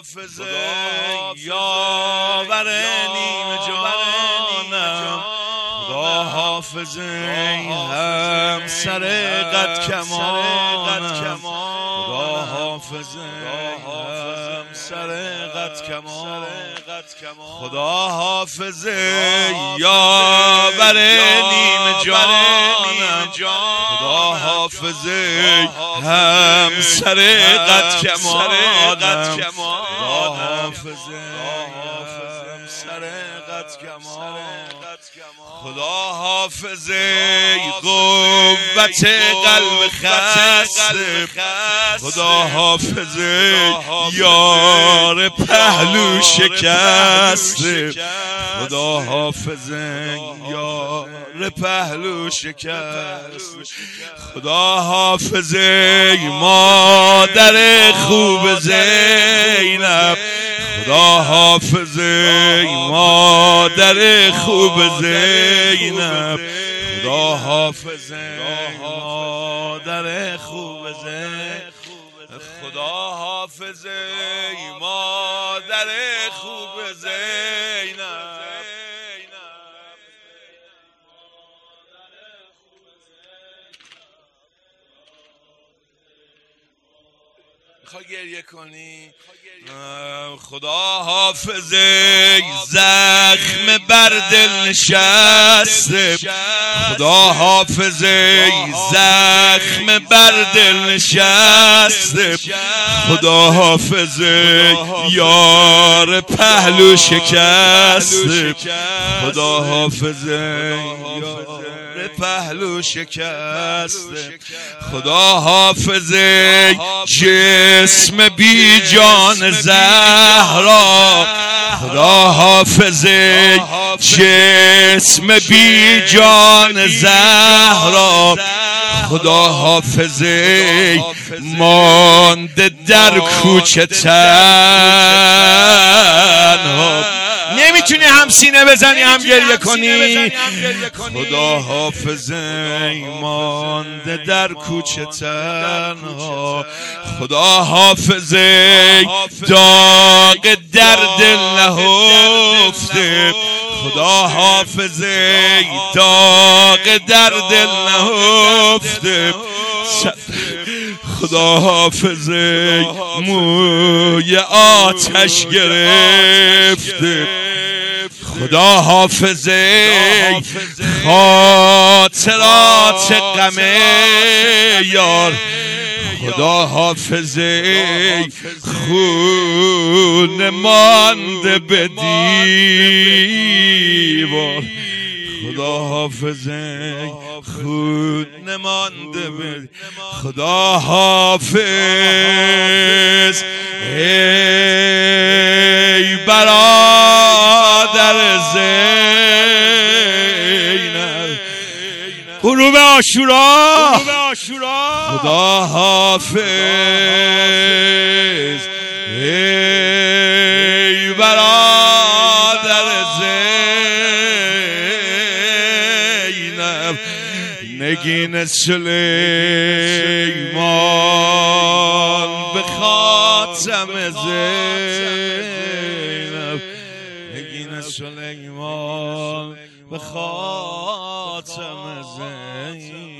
حافظ یاور نیمه جانم، خدا حافظ همسر قد کمانم، خدا حافظ همسر قد کمانم، خدا حافظ یاور نیمه جانم، خدا حافظ همسر قد کمانم، خدا حافظ همسر قد کمانم، خدا حافظ قوت قلب خسته، خدا حافظ یار پهلو شکسته، خدا حافظ یار پهلو شکسته، خدا حافظ مادر خوب زینب، خدا حافظ مادر خوب زینب، خدا حافظ مادر خوب زینب، خدا حافظ مادر خوب زینب. میخوای گریه کنی؟ خدا حافظ زخم بر دل نشسته، خدا حافظ زخم بر دل نشسته، خدا حافظ یار پهلو شکسته، خدا حافظ یار پهلو شکسته، خدا حافظ جسم بی جان زهرا، خدا حافظ جسم بی جان زهرا، خدا حافظ مانده در کوچه تنها. نمیتونی هم سینه بزنی هم گریه کنی. خدا حافظ مانده در کوچه تنها، خدا حافظ داغ در دل نهفته، خدا حافظ داغ در دل نهفته، خدا حافظ موی آتش گرفته، خدا حافظ خاطرات غم یار، خدا حافظ خون مانده به دیوار، خدا حافظ خون مانده به، خدا حافظ ای برادر زینب غروب عاشورا، خدا حافظ ای برادر زینب نگین سلیمان به خاتم زینب، نگین سلیمان به خاتم زینب.